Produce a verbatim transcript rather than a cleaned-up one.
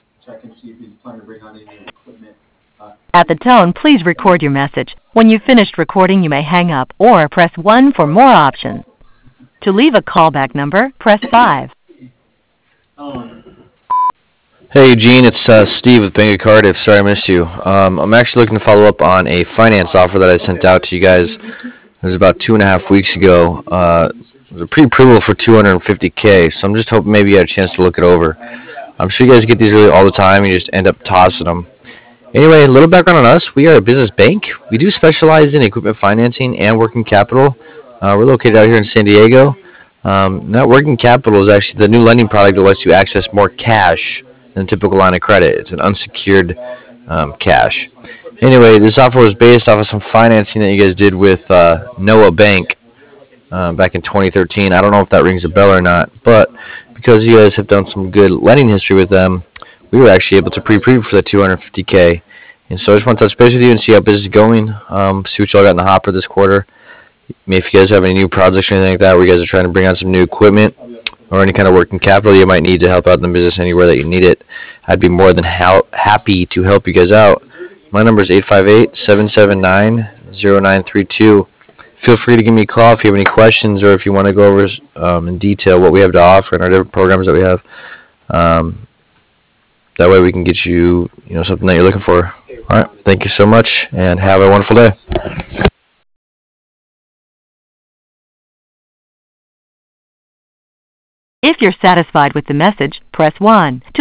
At the tone, please record your message. When you've finished recording, you may hang up or press one for more options. To leave a callback number, press five. Hey Eugene, it's uh, Steve with Bank of Cardiff. Sorry I missed you. Um, I'm actually looking to follow up on a finance offer that I sent out to you guys. It was about two and a half weeks ago. Uh, it was a pre-approval for two hundred fifty K, so I'm just hoping maybe you had a chance to look it over. I'm sure you guys get these really all the time. You just end up tossing them. Anyway, a little background on us. We are a business bank. We do specialize in equipment financing and working capital. Uh, we're located out here in San Diego. Um, that working capital is actually the new lending product that lets you access more cash than a typical line of credit. It's an unsecured um, cash. Anyway, this offer was based off of some financing that you guys did with uh, Noah Bank uh, back in twenty thirteen. I don't know if that rings a bell or not, but because you guys have done some good lending history with them, we were actually able to pre-approve for the two hundred fifty K. And so I just want to touch base with you and see how business is going, um, see what y'all got in the hopper this quarter. Maybe if you guys have any new projects or anything like that where you guys are trying to bring on some new equipment or any kind of working capital you might need to help out in the business anywhere that you need it, I'd be more than ha- happy to help you guys out. My number is eight five eight, seven seven nine, zero nine three two. Feel free to give me a call if you have any questions or if you want to go over um, in detail what we have to offer and our different programs that we have. Um, that way we can get you, you know, something that you're looking for. All right. Thank you so much and have a wonderful day. If you're satisfied with the message, press one. To